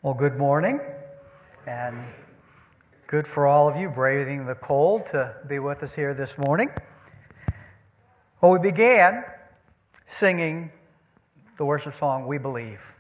Well, good morning, and good for all of you braving the cold to be with us here this morning. Well, we began singing the worship song, We Believe.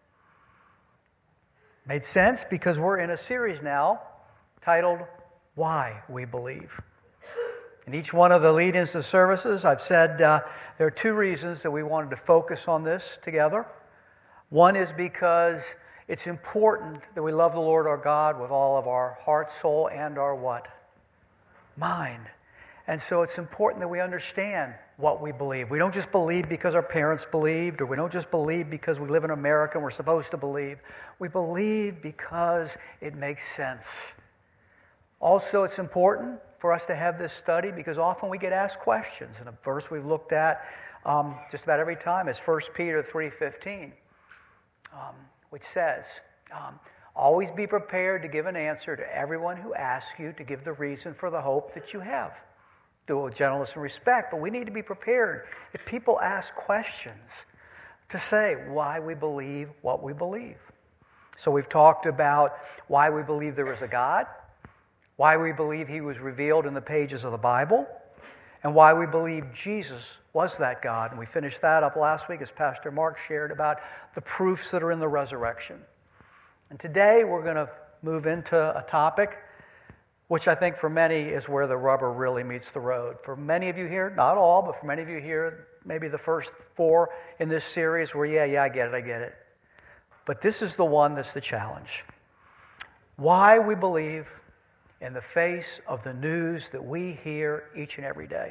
Made sense because we're in a series now titled, Why We Believe. In each one of the lead-ins to services, I've said there are two reasons that we wanted to focus on this together. One is because it's important that we love the Lord our God with all of our heart, soul, and our what? Mind. And so it's important that we understand what we believe. We don't just believe because our parents believed, or we don't just believe because we live in America and we're supposed to believe. We believe because it makes sense. Also, it's important for us to have this study because often we get asked questions. And a verse we've looked at just about every time is 1 Peter 3:15. Which says, always be prepared to give an answer to everyone who asks you to give the reason for the hope that you have. Do it with gentleness and respect, but we need to be prepared if people ask questions to say why we believe what we believe. So we've talked about why we believe there is a God, why we believe he was revealed in the pages of the Bible, and why we believe Jesus was that God. And we finished that up last week as Pastor Mark shared about the proofs that are in the resurrection. And today we're going to move into a topic which I think for many is where the rubber really meets the road. For many of you here, not all, but for many of you here, maybe the first four in this series where, I get it. But this is the one that's the challenge. Why we believe in the face of the news that we hear each and every day.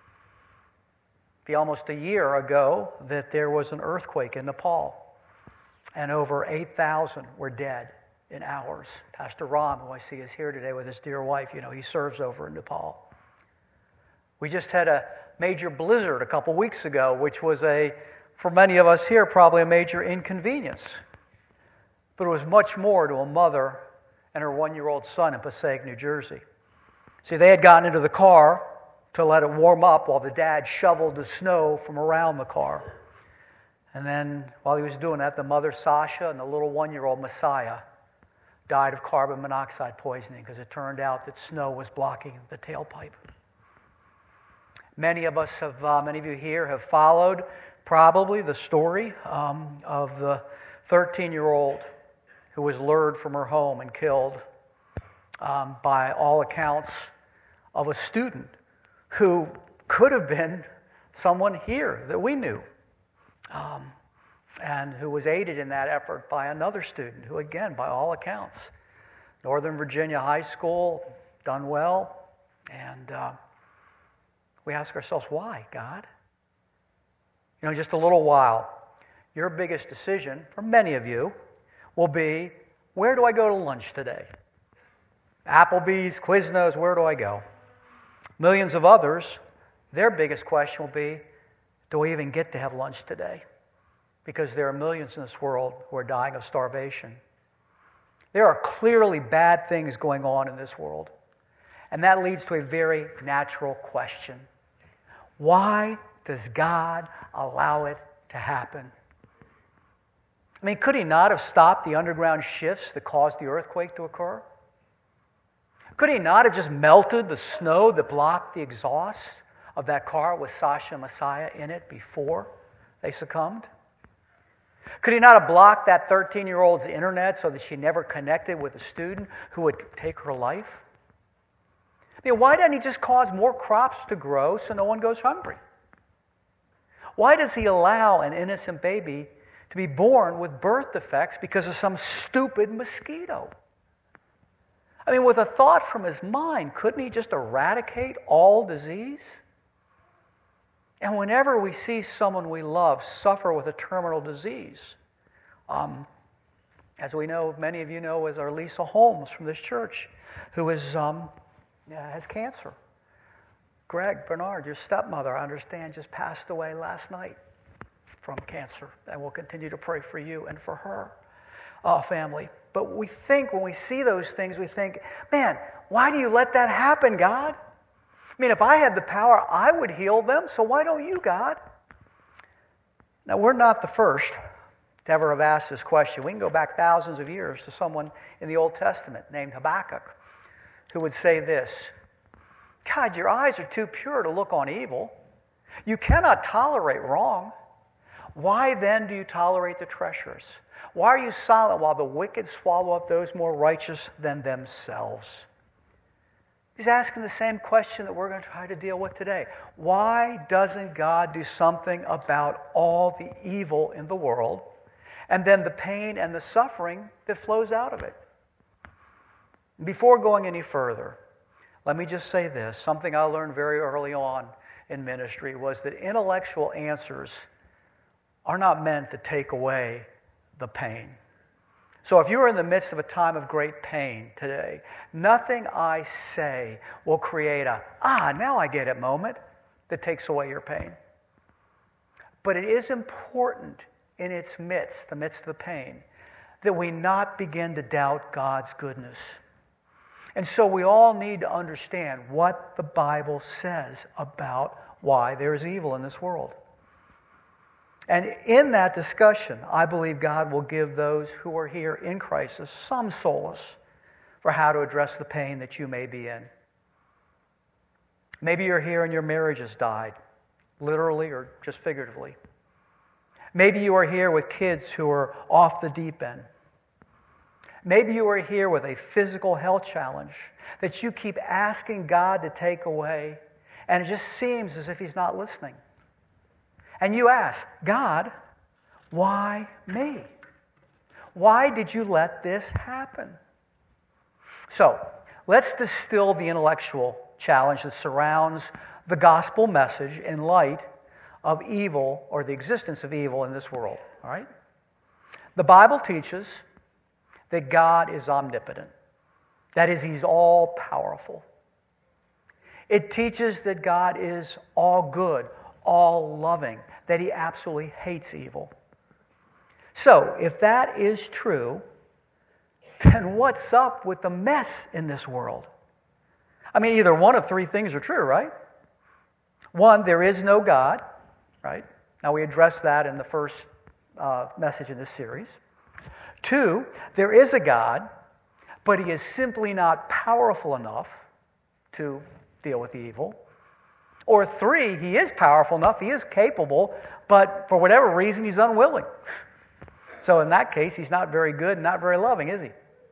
Be almost a year ago that there was an earthquake in Nepal, and over 8,000 were dead in hours. Pastor Ram, who I see is here today with his dear wife, he serves over in Nepal. We just had a major blizzard a couple weeks ago, which was for many of us here, probably a major inconvenience. But it was much more to a mother and her 1-year-old son in Passaic, New Jersey. See, they had gotten into the car to let it warm up while the dad shoveled the snow from around the car. And then while he was doing that, the mother, Sasha, and the little 1-year-old, Messiah, died of carbon monoxide poisoning because it turned out that snow was blocking the tailpipe. Many of you here have followed probably the story of the 13-year-old who was lured from her home and killed by all accounts of a student who could have been someone here that we knew, and who was aided in that effort by another student who, again, by all accounts, Northern Virginia High School, done well, and we ask ourselves, why, God? Just a little while, your biggest decision, for many of you, will be, where do I go to lunch today? Applebee's, Quiznos, where do I go? Millions of others, their biggest question will be, do we even get to have lunch today? Because there are millions in this world who are dying of starvation. There are clearly bad things going on in this world. And that leads to a very natural question. Why does God allow it to happen? Could he not have stopped the underground shifts that caused the earthquake to occur? Could he not have just melted the snow that blocked the exhaust of that car with Sasha and Messiah in it before they succumbed? Could he not have blocked that 13-year-old's internet so that she never connected with a student who would take her life? Why doesn't he just cause more crops to grow so no one goes hungry? Why does he allow an innocent baby to be born with birth defects because of some stupid mosquito? With a thought from his mind, couldn't he just eradicate all disease? And whenever we see someone we love suffer with a terminal disease, as we know, many of you know, is our Lisa Holmes from this church, who has cancer. Greg Bernard, your stepmother, I understand, just passed away last night from cancer, and we'll continue to pray for you and for her family. But we think, when we see those things, we think, man, why do you let that happen, God? If I had the power, I would heal them, so why don't you, God? Now, we're not the first to ever have asked this question. We can go back thousands of years to someone in the Old Testament named Habakkuk who would say this, God, your eyes are too pure to look on evil. You cannot tolerate wrong. Why then do you tolerate the treacherous? Why are you silent while the wicked swallow up those more righteous than themselves? He's asking the same question that we're going to try to deal with today. Why doesn't God do something about all the evil in the world and then the pain and the suffering that flows out of it? Before going any further, let me just say this. Something I learned very early on in ministry was that intellectual answers are not meant to take away the pain. So if you're in the midst of a time of great pain today, nothing I say will create a, now I get it moment that takes away your pain. But it is important in its midst, the midst of the pain, that we not begin to doubt God's goodness. And so we all need to understand what the Bible says about why there is evil in this world. And in that discussion, I believe God will give those who are here in crisis some solace for how to address the pain that you may be in. Maybe you're here and your marriage has died, literally or just figuratively. Maybe you are here with kids who are off the deep end. Maybe you are here with a physical health challenge that you keep asking God to take away, and it just seems as if He's not listening. And you ask, God, why me? Why did you let this happen? So, let's distill the intellectual challenge that surrounds the gospel message in light of evil or the existence of evil in this world. All right? The Bible teaches that God is omnipotent. That is, He's all-powerful. It teaches that God is all good, all loving, that He absolutely hates evil. So, if that is true, then what's up with the mess in this world? I mean, either one of three things are true, right? One, there is no God, right? Now, we addressed that in the first message in this series. Two, there is a God, but He is simply not powerful enough to deal with evil. Or three, He is powerful enough, He is capable, but for whatever reason, He's unwilling. So in that case, He's not very good and not very loving, is He?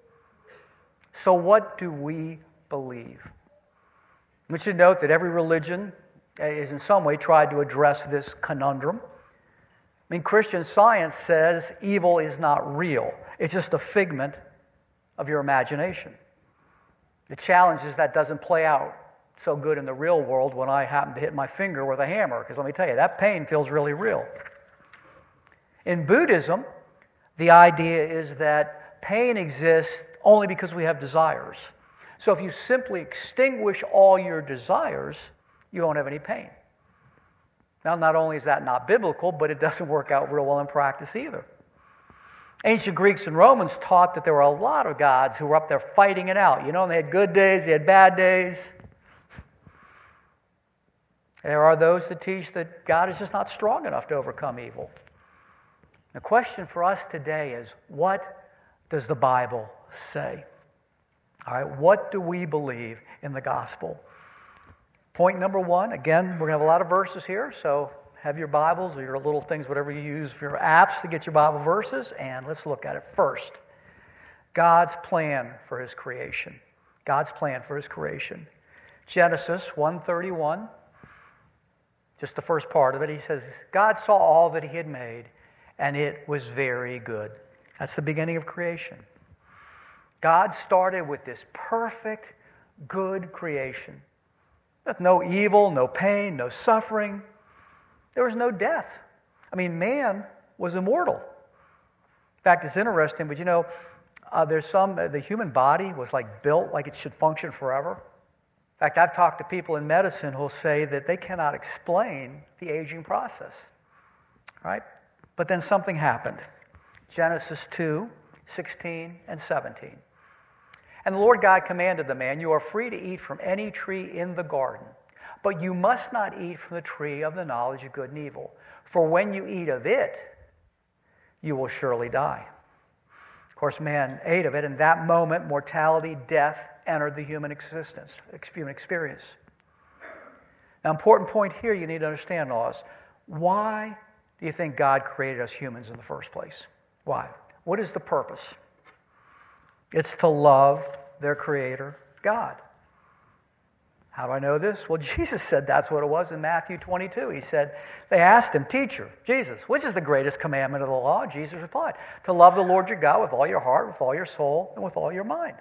So what do we believe? We should note that every religion is in some way tried to address this conundrum. I mean, Christian Science says evil is not real. It's just a figment of your imagination. The challenge is that doesn't play out so good in the real world when I happen to hit my finger with a hammer, because let me tell you, that pain feels really real. In Buddhism, the idea is that pain exists only because we have desires. So if you simply extinguish all your desires, you won't have any pain. Now, not only is that not biblical, but it doesn't work out real well in practice either. Ancient Greeks and Romans taught that there were a lot of gods who were up there fighting it out. You know, they had good days, they had bad days. There are those that teach that God is just not strong enough to overcome evil. The question for us today is, what does the Bible say? All right, what do we believe in the gospel? Point number one, again, we're going to have a lot of verses here, so have your Bibles or your little things, whatever you use for your apps to get your Bible verses, and let's look at it first. God's plan for His creation. God's plan for His creation. Genesis 1:31, just the first part of it, He says, God saw all that He had made, and it was very good. That's the beginning of creation. God started with this perfect, good creation. No evil, no pain, no suffering. There was no death. I mean, man was immortal. In fact, it's interesting, but you know, the human body was like built like it should function forever. In fact, I've talked to people in medicine who'll say that they cannot explain the aging process, right? But then something happened. Genesis 2:16 and 17. And the Lord God commanded the man, you are free to eat from any tree in the garden, but you must not eat from the tree of the knowledge of good and evil. For when you eat of it, you will surely die. Of course, man ate of it. In that moment, mortality, death entered the human existence, human experience. Now, important point here you need to understand, Oz. Why do you think God created us humans in the first place? Why? What is the purpose? It's to love their Creator, God. How do I know this? Well, Jesus said that's what it was in Matthew 22. He said, they asked him, Teacher, Jesus, which is the greatest commandment of the law? Jesus replied, to love the Lord your God with all your heart, with all your soul, and with all your mind.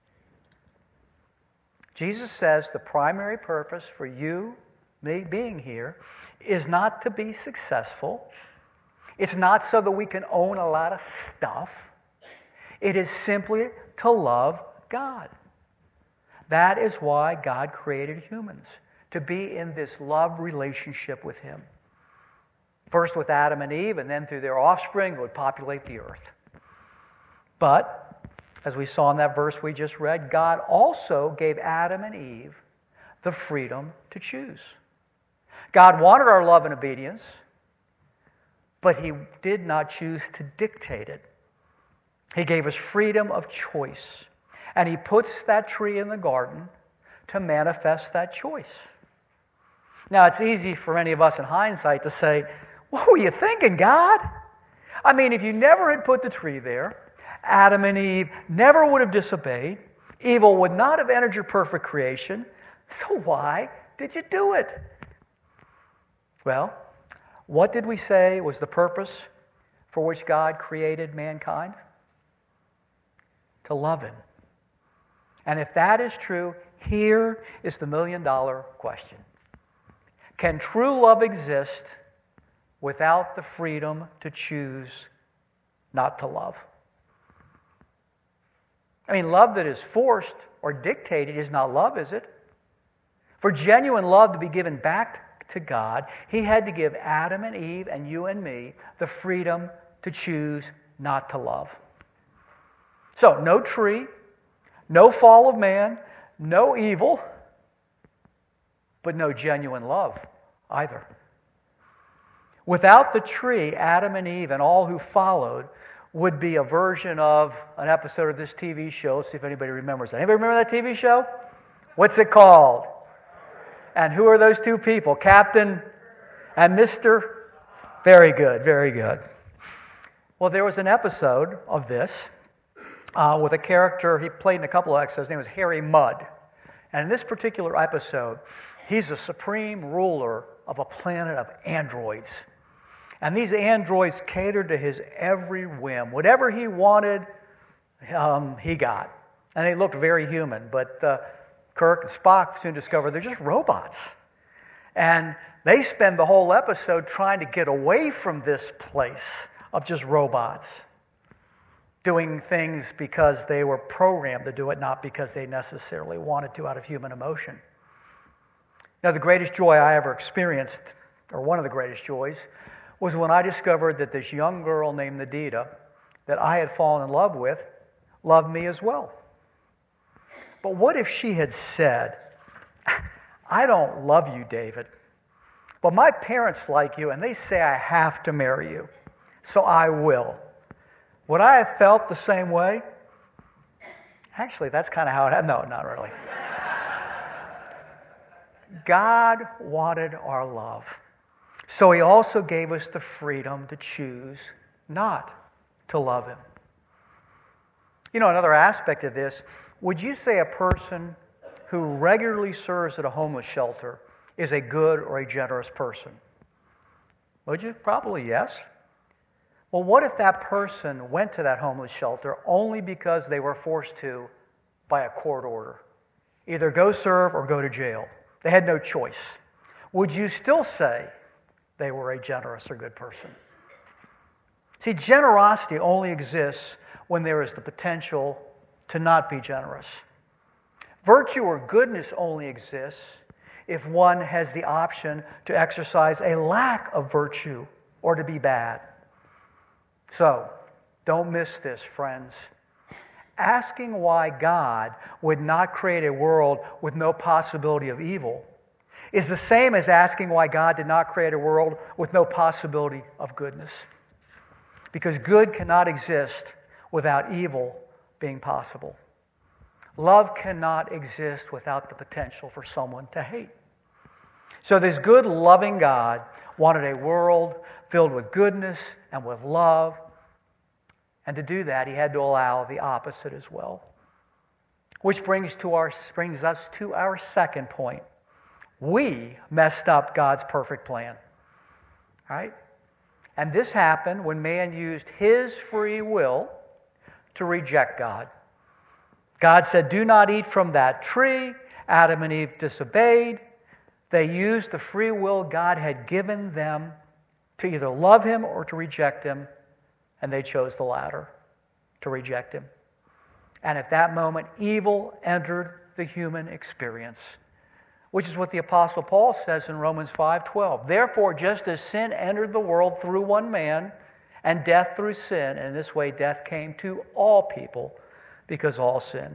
Jesus says the primary purpose for you, me being here, is not to be successful. It's not so that we can own a lot of stuff. It is simply to love God. That is why God created humans, to be in this love relationship with Him. First with Adam and Eve, and then through their offspring who would populate the earth. But, as we saw in that verse we just read, God also gave Adam and Eve the freedom to choose. God wanted our love and obedience, but He did not choose to dictate it. He gave us freedom of choice. And He puts that tree in the garden to manifest that choice. Now, it's easy for many of us in hindsight to say, what were you thinking, God? I mean, if you never had put the tree there, Adam and Eve never would have disobeyed. Evil would not have entered your perfect creation. So why did you do it? Well, what did we say was the purpose for which God created mankind? To love Him. And if that is true, here is the million-dollar question. Can true love exist without the freedom to choose not to love? I mean, love that is forced or dictated is not love, is it? For genuine love to be given back to God, He had to give Adam and Eve and you and me the freedom to choose not to love. So, no tree, no fall of man, no evil, but no genuine love either. Without the tree, Adam and Eve and all who followed would be a version of an episode of this TV show. Let's see if anybody remembers that. Anybody remember that TV show? What's it called? And who are those two people? Captain and Mr.? Very good, very good. Well, there was an episode of this with a character he played in a couple of episodes. His name was Harry Mudd. And in this particular episode, he's the supreme ruler of a planet of androids. And these androids catered to his every whim. Whatever he wanted, he got. And they looked very human. But Kirk and Spock soon discovered they're just robots. And they spend the whole episode trying to get away from this place of just robots, doing things because they were programmed to do it, not because they necessarily wanted to out of human emotion. Now, the greatest joy I ever experienced, or one of the greatest joys, was when I discovered that this young girl named Nadita, that I had fallen in love with, loved me as well. But what if she had said, I don't love you, David, but my parents like you and they say I have to marry you, so I will. Would I have felt the same way? Actually, that's kind of how it happened. No, not really. God wanted our love. So He also gave us the freedom to choose not to love Him. You know, another aspect of this, would you say a person who regularly serves at a homeless shelter is a good or a generous person? Would you? Probably yes. Well, what if that person went to that homeless shelter only because they were forced to by a court order? Either go serve or go to jail. They had no choice. Would you still say they were a generous or good person? See, generosity only exists when there is the potential to not be generous. Virtue or goodness only exists if one has the option to exercise a lack of virtue or to be bad. So, don't miss this, friends. Asking why God would not create a world with no possibility of evil is the same as asking why God did not create a world with no possibility of goodness. because good cannot exist without evil being possible. Love cannot exist without the potential for someone to hate. So this good, loving God wanted a world filled with goodness and with love. And to do that, he had to allow the opposite as well. Which brings us to our second point. We messed up God's perfect plan. Right? And this happened when man used his free will to reject God. God said, do not eat from that tree. Adam and Eve disobeyed. They used the free will God had given them to either love him or to reject him, and they chose the latter, to reject him. And at that moment, evil entered the human experience, which is what the Apostle Paul says in Romans 5:12. Therefore, just as sin entered the world through one man, and death through sin, and in this way death came to all people, because all sinned.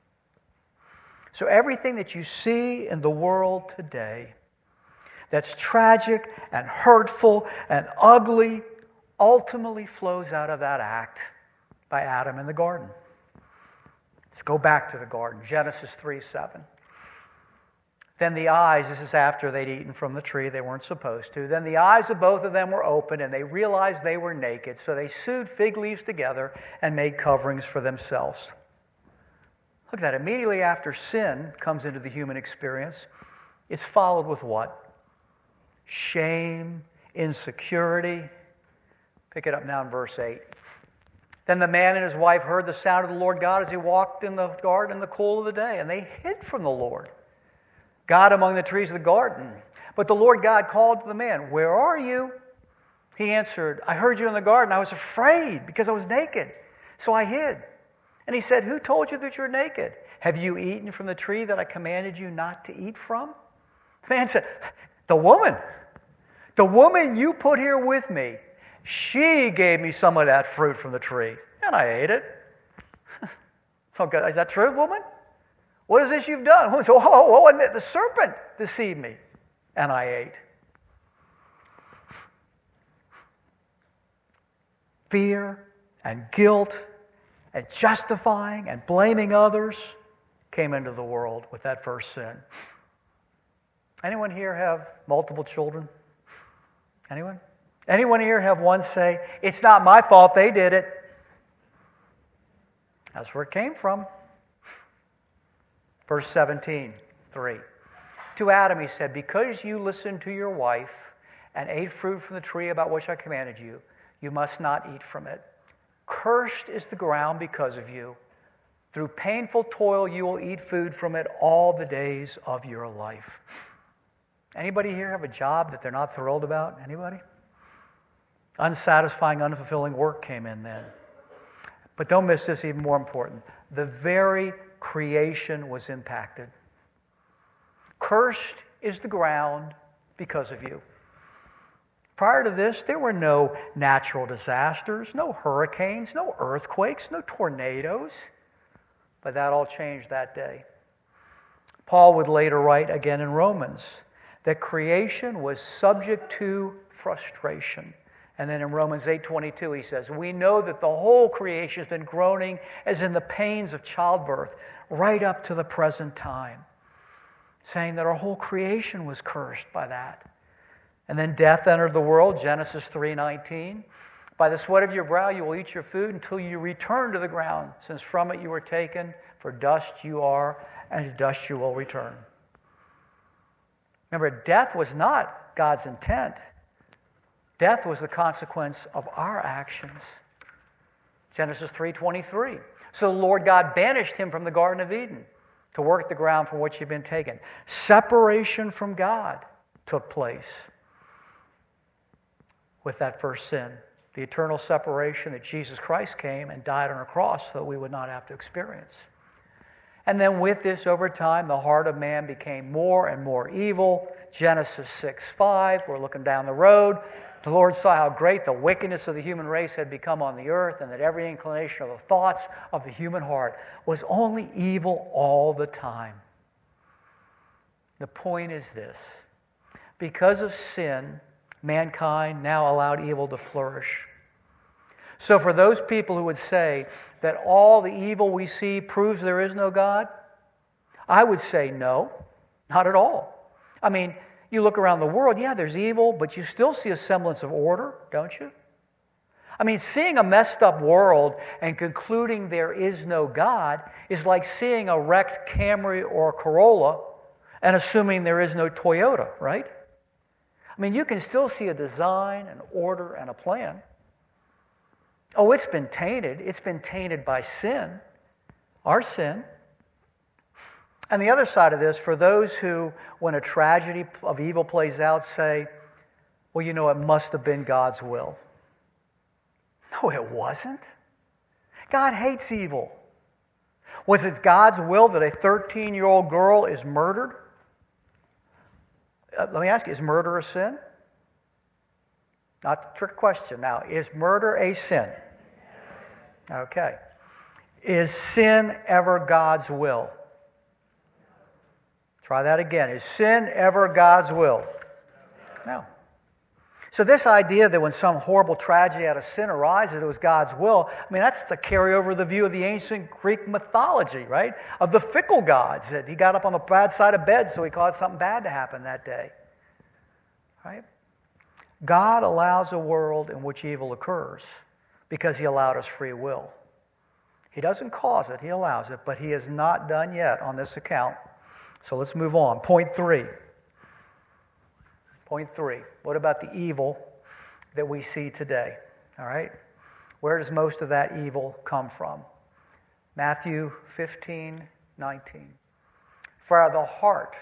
So everything that you see in the world today that's tragic and hurtful and ugly ultimately flows out of that act by Adam in the garden. Let's go back to the garden, Genesis 3:7. Then the eyes, this is after they'd eaten from the tree they weren't supposed to, then the eyes of both of them were opened and they realized they were naked. So they sewed fig leaves together and made coverings for themselves. Look at that. Immediately after sin comes into the human experience, it's followed with what? Shame, insecurity. Pick it up now in verse 8. Then the man and his wife heard the sound of the Lord God as he walked in the garden in the cool of the day, and they hid from the Lord God among the trees of the garden. But the Lord God called to the man, where are you? He answered, I heard you in the garden. I was afraid because I was naked, so I hid. And he said, who told you that you're naked? Have you eaten from the tree that I commanded you not to eat from? The man said, the woman you put here with me, she gave me some of that fruit from the tree, and I ate it. Okay, is that true, woman? What is this you've done? Oh, the serpent deceived me, and I ate. Fear and guilt and justifying and blaming others came into the world with that first sin. Anyone here have multiple children? Anyone? Anyone here have one say, it's not my fault, they did it? That's where it came from. Verse 17:3. To Adam he said, because you listened to your wife and ate fruit from the tree about which I commanded you, you must not eat from it. Cursed is the ground because of you. Through painful toil you will eat food from it all the days of your life. Anybody here have a job that they're not thrilled about? Anybody? Unsatisfying, unfulfilling work came in then. But don't miss this, even more important. The very creation was impacted. Cursed is the ground because of you. Prior to this, there were no natural disasters, no hurricanes, no earthquakes, no tornadoes. But that all changed that day. Paul would later write again in Romans that creation was subject to frustration. And then in Romans 8:22 he says, we know that the whole creation has been groaning as in the pains of childbirth right up to the present time. Saying that our whole creation was cursed by that. And then death entered the world, Genesis 3:19. By the sweat of your brow you will eat your food until you return to the ground, since from it you were taken, for dust you are, and to dust you will return. Remember, death was not God's intent. Death was the consequence of our actions. Genesis 3:23. So the Lord God banished him from the Garden of Eden to work the ground from which he had been taken. Separation from God took place with that first sin. The eternal separation that Jesus Christ came and died on a cross so that we would not have to experience. And then with this, over time, the heart of man became more and more evil. Genesis 6:5, we're looking down the road. The Lord saw how great the wickedness of the human race had become on the earth, and that every inclination of the thoughts of the human heart was only evil all the time. The point is this: because of sin, mankind now allowed evil to flourish. So for those people who would say that all the evil we see proves there is no God, I would say no, not at all. I mean, you look around the world, yeah, there's evil, but you still see a semblance of order, don't you? I mean, seeing a messed up world and concluding there is no God is like seeing a wrecked Camry or Corolla and assuming there is no Toyota, right? I mean, you can still see a design, an order, and a plan. Oh, it's been tainted. It's been tainted by sin, our sin. And the other side of this, for those who, when a tragedy of evil plays out, say, well, you know, it must have been God's will. No, it wasn't. God hates evil. Was it God's will that a 13-year-old girl is murdered? Let me ask you, is murder a sin? Not the trick question now. Is murder a sin? Okay. Is sin ever God's will? Try that again. Is sin ever God's will? No. So this idea that when some horrible tragedy out of sin arises, it was God's will, I mean, that's the carryover of the view of the ancient Greek mythology, right? Of the fickle gods, that he got up on the bad side of bed, so he caused something bad to happen that day. Right? God allows a world in which evil occurs because he allowed us free will. He doesn't cause it, he allows it, but he is not done yet on this account. So let's move on. Point 3. Point 3. What about the evil that we see today? All right? Where does most of that evil come from? Matthew 15:19. For out of the heart,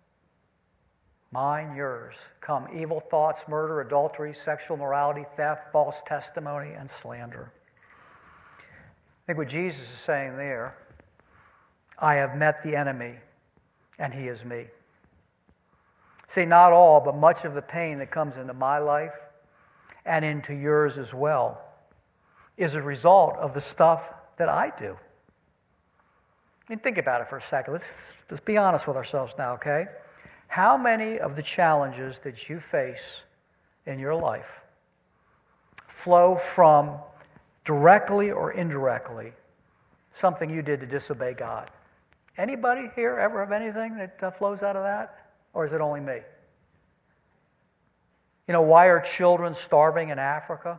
mine, yours, come evil thoughts, murder, adultery, sexual immorality, theft, false testimony, and slander. I think what Jesus is saying there, I have met the enemy, and he is me. See, not all, but much of the pain that comes into my life and into yours as well is a result of the stuff that I do. I mean, think about it for a second. Let's be honest with ourselves now, okay? How many of the challenges that you face in your life flow from, directly or indirectly, something you did to disobey God? Anybody here ever have anything that flows out of that? Or is it only me? You know, why are children starving in Africa?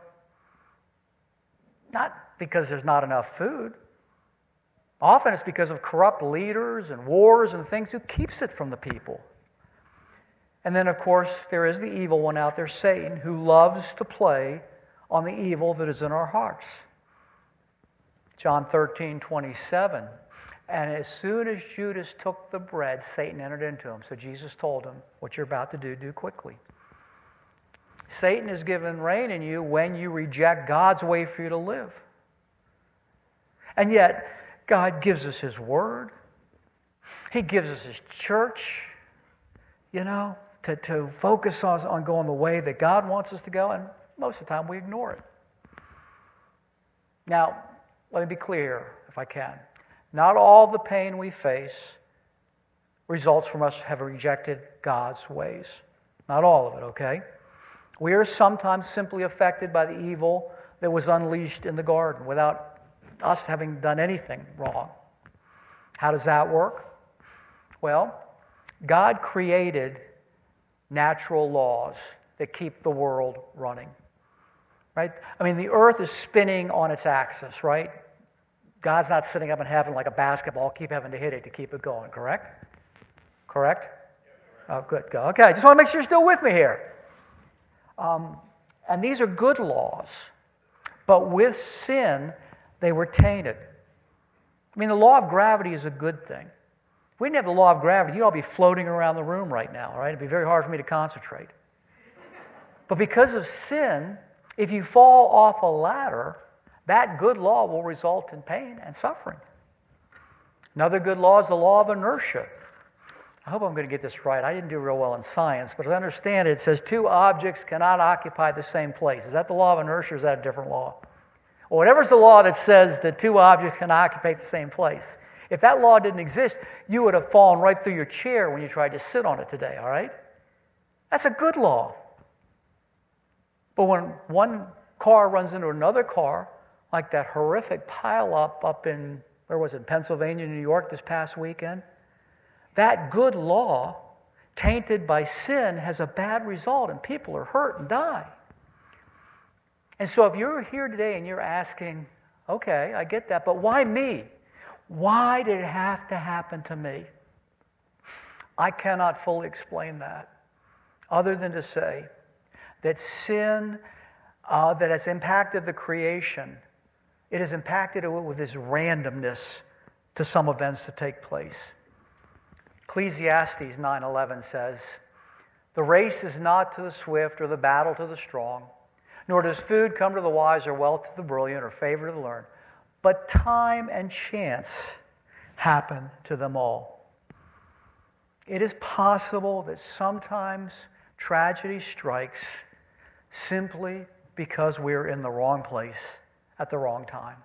Not because there's not enough food. Often it's because of corrupt leaders and wars and things who keeps it from the people. And then, of course, there is the evil one out there, Satan, who loves to play on the evil that is in our hearts. John 13:27. And as soon as Judas took the bread, Satan entered into him. So Jesus told him, what you're about to do quickly. Satan is given reign in you when you reject God's way for you to live. And yet, God gives us his word. He gives us his church, you know, to focus on going the way that God wants us to go. And most of the time, we ignore it. Now, let me be clear, if I can. Not all the pain we face results from us having rejected God's ways. Not all of it, okay? We are sometimes simply affected by the evil that was unleashed in the garden without us having done anything wrong. How does that work? Well, God created natural laws that keep the world running, right? I mean, the earth is spinning on its axis, right? God's not sitting up in heaven like a basketball, keep having to hit it to keep it going, correct? Correct? Oh, good. Okay, I just want to make sure you're still with me here. And these are good laws, but with sin, they were tainted. I mean, the law of gravity is a good thing. If we didn't have the law of gravity, you'd all be floating around the room right now, right? It'd be very hard for me to concentrate. But because of sin, if you fall off a ladder, that good law will result in pain and suffering. Another good law is the law of inertia. I hope I'm going to get this right. I didn't do real well in science, but as I understand it, it says two objects cannot occupy the same place. Is that the law of inertia or is that a different law? Well, whatever's the law that says that two objects can occupy the same place. If that law didn't exist, you would have fallen right through your chair when you tried to sit on it today, all right? That's a good law. But when one car runs into another car, like that horrific pileup up in, where was it, Pennsylvania, New York this past weekend. That good law, tainted by sin, has a bad result, and people are hurt and die. And so if you're here today and you're asking, okay, I get that, but why me? Why did it have to happen to me? I cannot fully explain that, other than to say that sin that has impacted the creation, it has impacted it with this randomness to some events to take place. Ecclesiastes 9:11 says, "The race is not to the swift or the battle to the strong, nor does food come to the wise or wealth to the brilliant or favor to the learned, but time and chance happen to them all." It is possible that sometimes tragedy strikes simply because we're in the wrong place at the wrong time.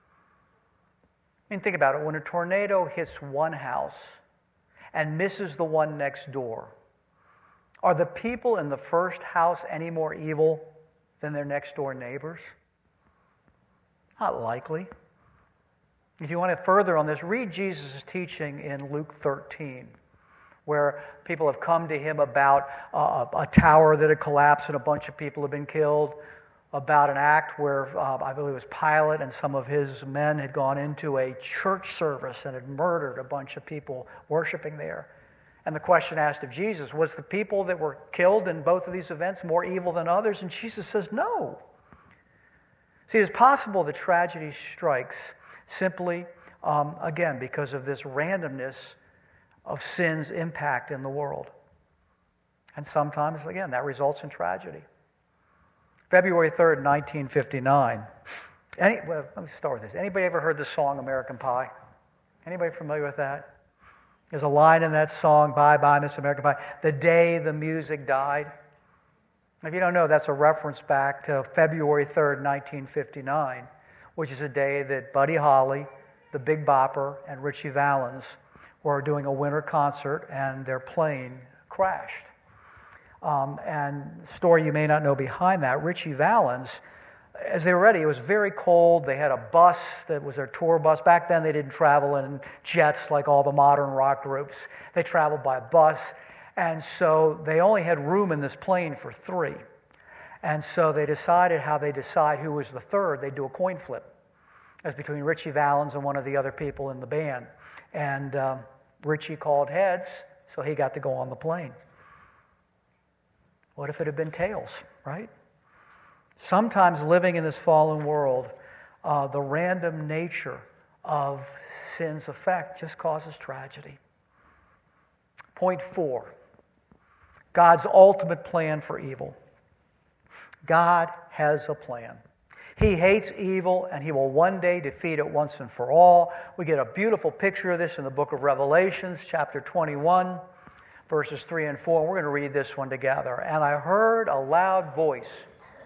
I mean, think about it. When a tornado hits one house and misses the one next door, are the people in the first house any more evil than their next door neighbors? Not likely. If you want to further on this, read Jesus' teaching in Luke 13, where people have come to him about a tower that had collapsed and a bunch of people have been killed, about an act where I believe it was Pilate and some of his men had gone into a church service and had murdered a bunch of people worshiping there. And the question asked of Jesus, was the people that were killed in both of these events more evil than others? And Jesus says, no. See, it's possible that tragedy strikes simply, again, because of this randomness of sin's impact in the world. And sometimes, again, that results in tragedy. February 3rd, 1959. Let me start with this. Anybody ever heard the song American Pie? Anybody familiar with that? There's a line in that song, "Bye Bye Miss American Pie," "the day the music died." If you don't know, that's a reference back to February 3rd, 1959, which is a day that Buddy Holly, the Big Bopper, and Ritchie Valens were doing a winter concert and their plane crashed. And the story you may not know behind that, Ritchie Valens, as they were ready, it was very cold. They had a bus that was their tour bus. Back then they didn't travel in jets like all the modern rock groups. They traveled by bus. And so they only had room in this plane for 3. And so they decided how they decide who was the third. They do a coin flip. It was between Ritchie Valens and one of the other people in the band. And Ritchie called heads, so he got to go on the plane. What if it had been tails, right? Sometimes living in this fallen world, the random nature of sin's effect just causes tragedy. Point 4, God's ultimate plan for evil. God has a plan. He hates evil, and he will one day defeat it once and for all. We get a beautiful picture of this in the book of Revelations, chapter 21. Verses 3 and 4, and we're going to read this one together. "And I heard a loud voice."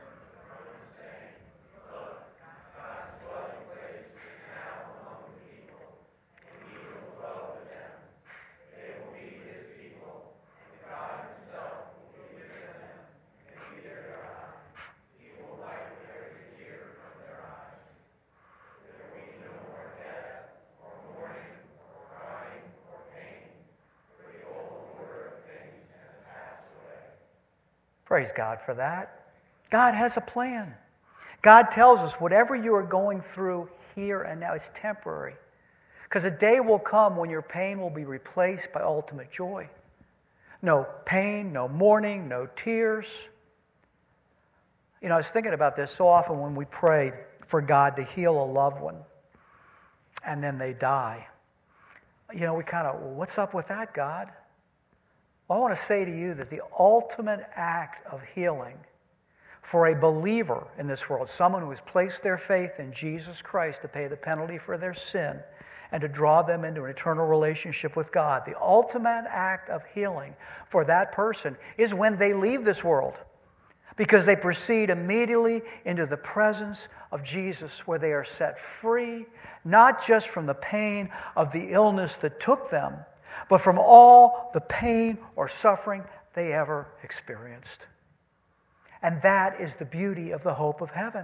Praise God for that. God has a plan. God tells us whatever you are going through here and now is temporary. Because a day will come when your pain will be replaced by ultimate joy. No pain, no mourning, no tears. You know, I was thinking about this so often when we pray for God to heal a loved one and then they die. You know, we kind of, well, what's up with that, God? Well, I want to say to you that the ultimate act of healing for a believer in this world, someone who has placed their faith in Jesus Christ to pay the penalty for their sin and to draw them into an eternal relationship with God, the ultimate act of healing for that person is when they leave this world, because they proceed immediately into the presence of Jesus, where they are set free, not just from the pain of the illness that took them, but from all the pain or suffering they ever experienced. And that is the beauty of the hope of heaven.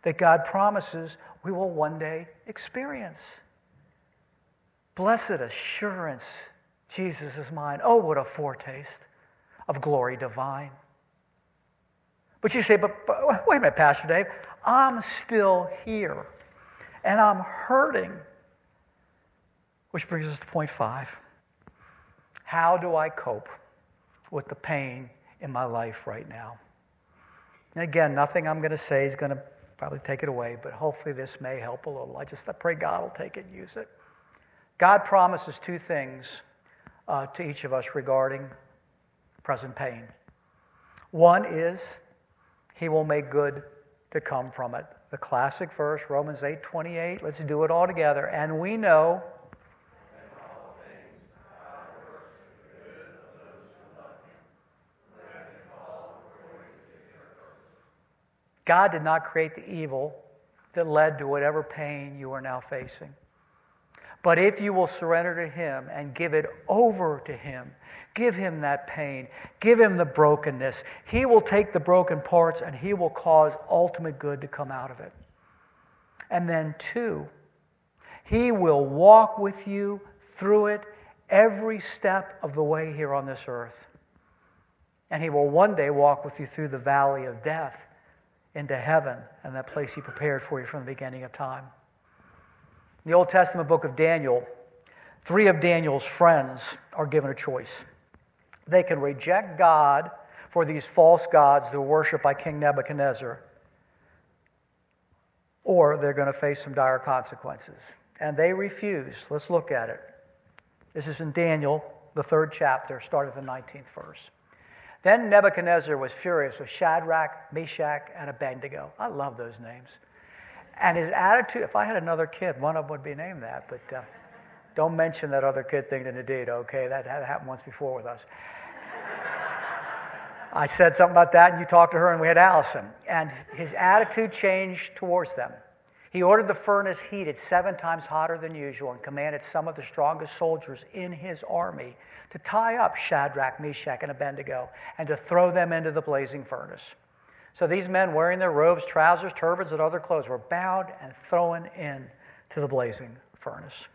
that God promises we will one day experience. Blessed assurance, Jesus is mine. Oh, what a foretaste of glory divine. But you say, but wait a minute, Pastor Dave, I'm still here and I'm hurting. Which brings us to point 5. How do I cope with the pain in my life right now? And again, nothing I'm going to say is going to probably take it away, but hopefully this may help a little. I pray God will take it and use it. God promises 2 things to each of us regarding present pain. One is He will make good to come from it. The classic verse, Romans 8:28. Let's do it all together. And we know God did not create the evil that led to whatever pain you are now facing. But if you will surrender to Him and give it over to Him, give Him that pain, give Him the brokenness, He will take the broken parts and He will cause ultimate good to come out of it. And then 2, He will walk with you through it every step of the way here on this earth. And He will one day walk with you through the valley of death into heaven and that place He prepared for you from the beginning of time. In the Old Testament book of Daniel, 3 of Daniel's friends are given a choice. They can reject God for these false gods that were worshipped by King Nebuchadnezzar, or they're going to face some dire consequences. And they refuse. Let's look at it. This is in Daniel, the 3rd chapter, starting at the 19th verse. Then Nebuchadnezzar was furious with Shadrach, Meshach, and Abednego. I love those names. And his attitude, if I had another kid, one of them would be named that, but don't mention that other kid thing to Nadita, okay? That had happened once before with us. I said something about that, and you talked to her, and we had Allison. And his attitude changed towards them. He ordered the furnace heated 7 times hotter than usual and commanded some of the strongest soldiers in his army to tie up Shadrach, Meshach, and Abednego and to throw them into the blazing furnace. So these men, wearing their robes, trousers, turbans, and other clothes, were bound and thrown into the blazing furnace.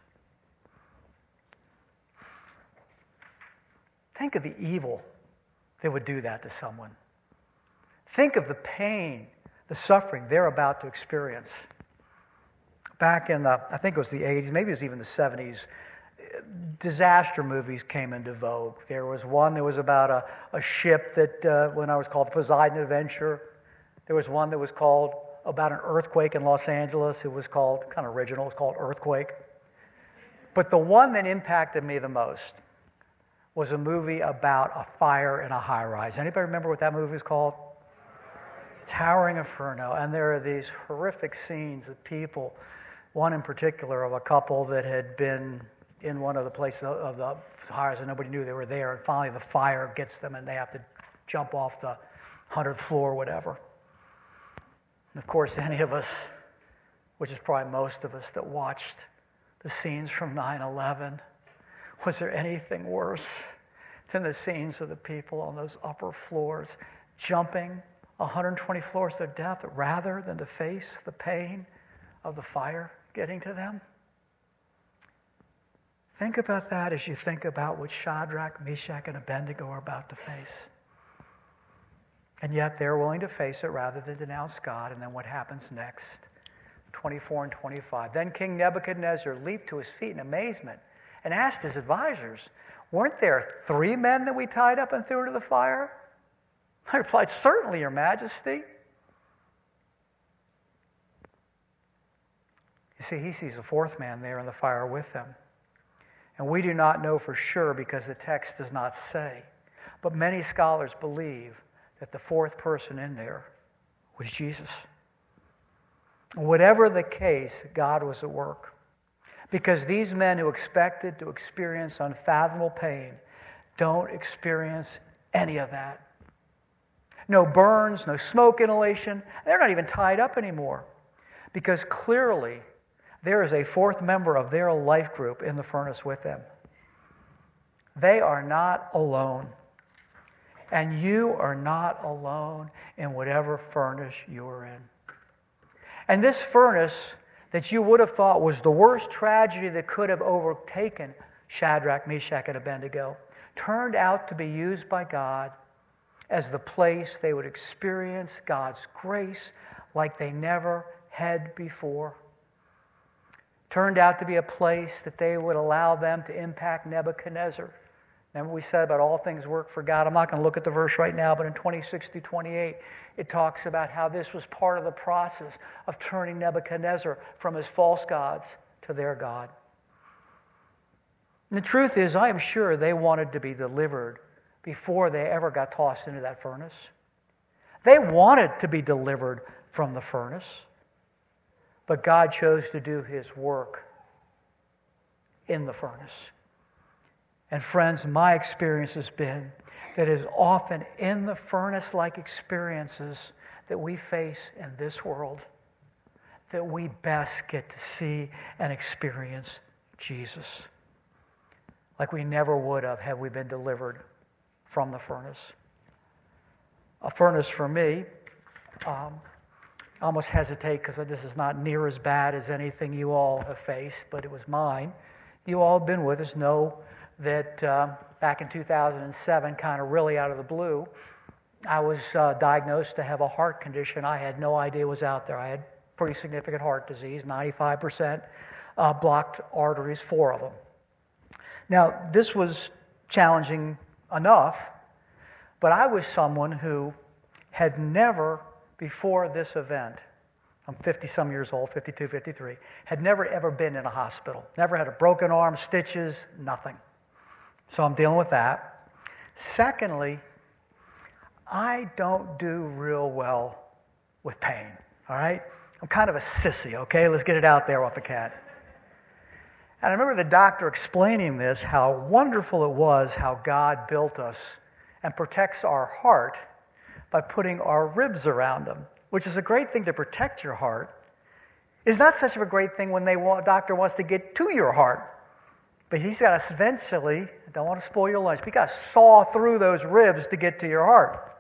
Think of the evil that would do that to someone. Think of the pain, the suffering they're about to experience. Back in I think it was the 80s, maybe it was even the 70s, disaster movies came into vogue. There was one that was about a ship that when I was called the Poseidon Adventure. There was one that was called about an earthquake in Los Angeles. It was called, kind of original, it was called Earthquake. But the one that impacted me the most was a movie about a fire in a high-rise. Anybody remember what that movie was called? Towering Inferno. And there are these horrific scenes of people, one in particular of a couple that had been in one of the places of the high-rise and nobody knew they were there. And finally the fire gets them and they have to jump off the 100th floor or whatever. And of course, any of us, which is probably most of us that watched the scenes from 9/11, was there anything worse than the scenes of the people on those upper floors jumping 120 floors to death rather than to face the pain of the fire getting to them? Think about that as you think about what Shadrach, Meshach, and Abednego are about to face. And yet they're willing to face it rather than denounce God. And then what happens next? 24 and 25. Then King Nebuchadnezzar leaped to his feet in amazement and asked his advisors, "Weren't there 3 men that we tied up and threw into the fire?" I replied, "Certainly, Your Majesty." You see, he sees a 4th man there in the fire with them. And we do not know for sure because the text does not say. But many scholars believe that the 4th person in there was Jesus. Whatever the case, God was at work. Because these men who expected to experience unfathomable pain don't experience any of that. No burns, no smoke inhalation. They're not even tied up anymore. Because clearly, there is a 4th member of their life group in the furnace with them. They are not alone. And you are not alone in whatever furnace you're in. And this furnace that you would have thought was the worst tragedy that could have overtaken Shadrach, Meshach, and Abednego turned out to be used by God as the place they would experience God's grace like they never had before. Turned out to be a place that they would allow them to impact Nebuchadnezzar. Remember we said about all things work for God. I'm not going to look at the verse right now, but in 26-28, it talks about how this was part of the process of turning Nebuchadnezzar from his false gods to their God. And the truth is, I am sure they wanted to be delivered before they ever got tossed into that furnace. They wanted to be delivered from the furnace, but God chose to do his work in the furnace. And friends, my experience has been that it is often in the furnace-like experiences that we face in this world that we best get to see and experience Jesus, like we never would have had we been delivered from the furnace. A furnace for me, I almost hesitate because this is not near as bad as anything you all have faced, but it was mine. You all have been with us, know that back in 2007, kind of really out of the blue, I was diagnosed to have a heart condition I had no idea was out there. I had pretty significant heart disease, 95% blocked arteries, 4 of them. Now, this was challenging enough, but I was someone who had never, before this event, I'm 50-some years old, 52, 53, had never ever been in a hospital. Never had a broken arm, stitches, nothing. So I'm dealing with that. Secondly, I don't do real well with pain, all right? I'm kind of a sissy, okay? Let's get it out there off the cat. And I remember the doctor explaining this, how wonderful it was how God built us and protects our heart by putting our ribs around them, which is a great thing to protect your heart. It's not such a great thing when a doctor wants to get to your heart. But he's got to eventually, I don't want to spoil your lunch, but you got to saw through those ribs to get to your heart.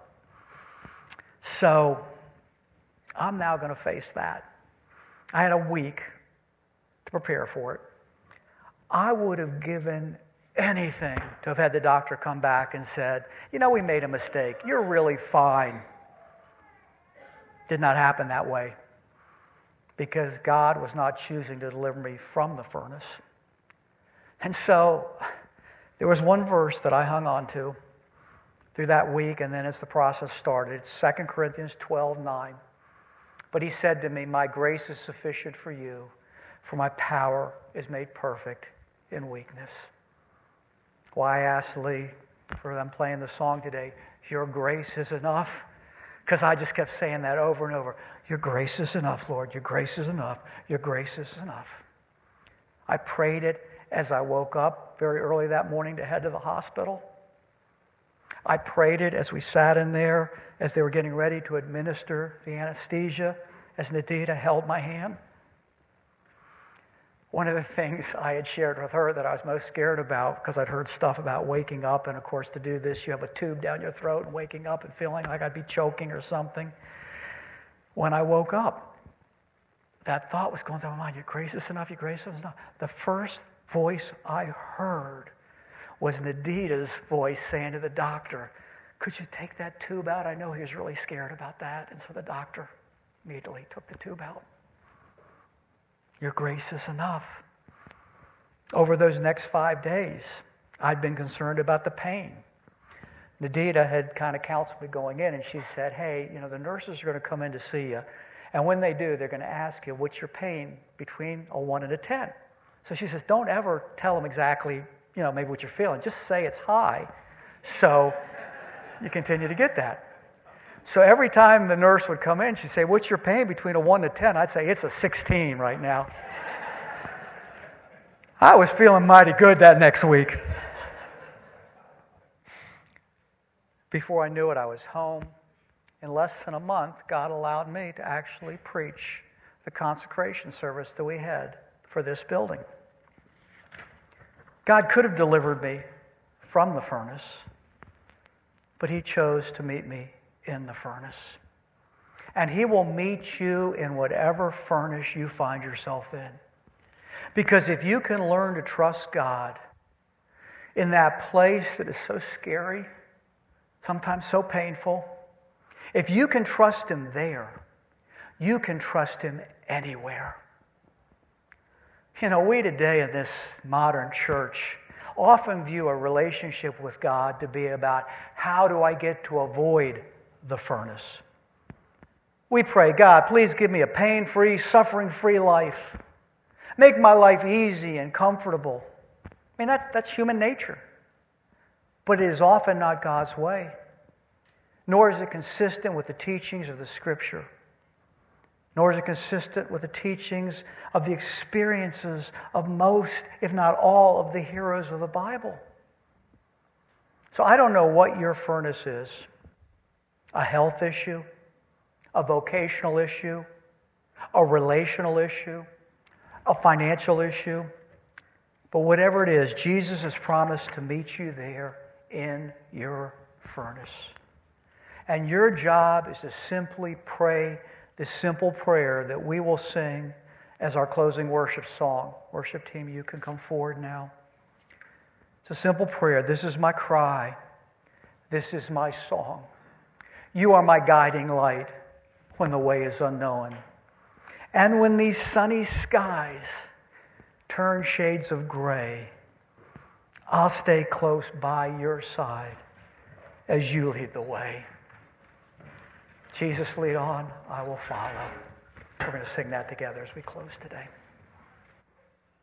So I'm now going to face that. I had a week to prepare for it. I would have given anything to have had the doctor come back and said, we made a mistake. You're really fine. Did not happen that way because God was not choosing to deliver me from the furnace. And so there was one verse that I hung on to through that week, and then as the process started, it's 2 Corinthians 12:9. But he said to me, my grace is sufficient for you, for my power is made perfect in weakness. Why I asked Lee for them playing the song today, your grace is enough, because I just kept saying that over and over. Your grace is enough, Lord. Your grace is enough. Your grace is enough. I prayed it as I woke up very early that morning to head to the hospital. I prayed it as we sat in there, as they were getting ready to administer the anesthesia, as Nadita held my hand. One of the things I had shared with her that I was most scared about, because I'd heard stuff about waking up, and of course to do this you have a tube down your throat and waking up and feeling like I'd be choking or something. When I woke up, that thought was going through my mind, your grace is enough, your grace is enough. The first voice I heard was Nadita's voice saying to the doctor, could you take that tube out? I know he was really scared about that. And so the doctor immediately took the tube out. Your grace is enough. Over those next 5 days, I'd been concerned about the pain. Nadita had kind of counseled me going in, and she said, hey, the nurses are going to come in to see you. And when they do, they're going to ask you, what's your pain between a 1 and a 10? So she says, don't ever tell them exactly, maybe what you're feeling. Just say it's high. So you continue to get that. So every time the nurse would come in, she'd say, what's your pain between a 1 to 10? I'd say, it's a 16 right now. I was feeling mighty good that next week. Before I knew it, I was home. In less than a month, God allowed me to actually preach the consecration service that we had for this building. God could have delivered me from the furnace, but he chose to meet me in the furnace. And He will meet you in whatever furnace you find yourself in. Because if you can learn to trust God in that place that is so scary, sometimes so painful, if you can trust Him there, you can trust Him anywhere. You know, we today in this modern church often view a relationship with God to be about how do I get to avoid the furnace. We pray, God, please give me a pain-free, suffering-free life. Make my life easy and comfortable. I mean, that's human nature. But it is often not God's way, nor is it consistent with the teachings of the Scripture, nor is it consistent with the teachings of the experiences of most, if not all, of the heroes of the Bible. So I don't know what your furnace is. A health issue, a vocational issue, a relational issue, a financial issue. But whatever it is, Jesus has promised to meet you there in your furnace. And your job is to simply pray this simple prayer that we will sing as our closing worship song. Worship team, you can come forward now. It's a simple prayer. This is my cry. This is my song. You are my guiding light when the way is unknown. And when these sunny skies turn shades of gray, I'll stay close by your side as you lead the way. Jesus, lead on, I will follow. We're going to sing that together as we close today.